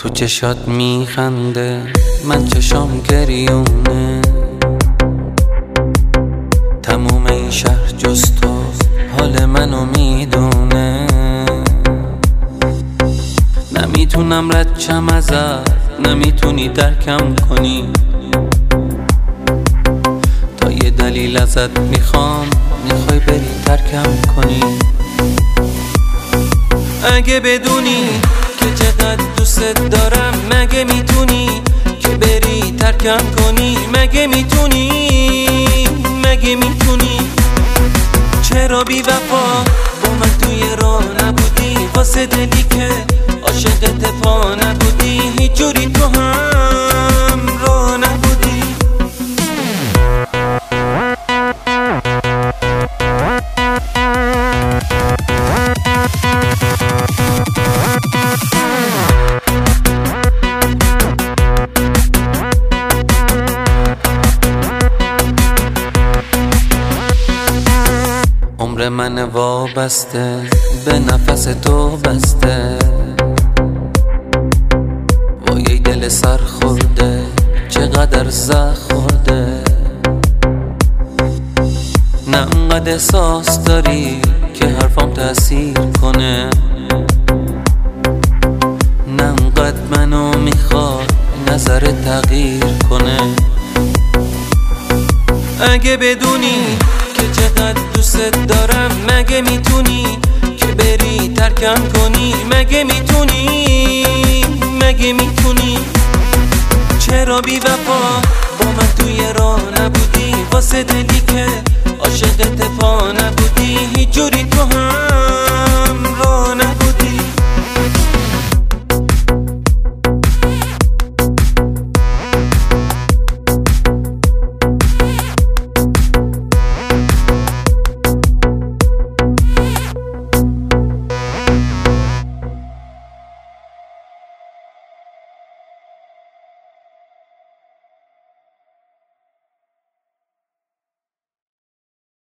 تو چشات میخنده من چشام گریونه، تموم این شهر جز تو حال منو میدونه. نمیتونم رد شم ازت، نمیتونی درکم کنی، تا یه دلیل ازت میخوام، میخوای بری ترکم کنی. اگه بدونی که چقدر دوست دارم، مگه میتونی که بری ترکم کنی؟ مگه میتونی؟ مگه میتونی؟ چرا بی وفا با من توی راه نبودی؟ واسه دلی که عاشقت پا نبودی، هیچ جوری تو هم راه نبودی. عمر من وابسته به نفس تو بسته، وای دل سر خورده چقدر زخم خورده. نه انقدر احساس داری که حرفام تأثیر کنه، نه انقدر منو میخواد نظر تغییر کنه. اگه بدونی که چقدر دوست دارم، مگه میتونی که بری ترکم کنی؟ مگه میتونی؟ مگه میتونی؟ چرا بی وفا با من توی راه نبودی؟ واسه دلی که عاشقت پا نبودی، هیچ جوری تو هم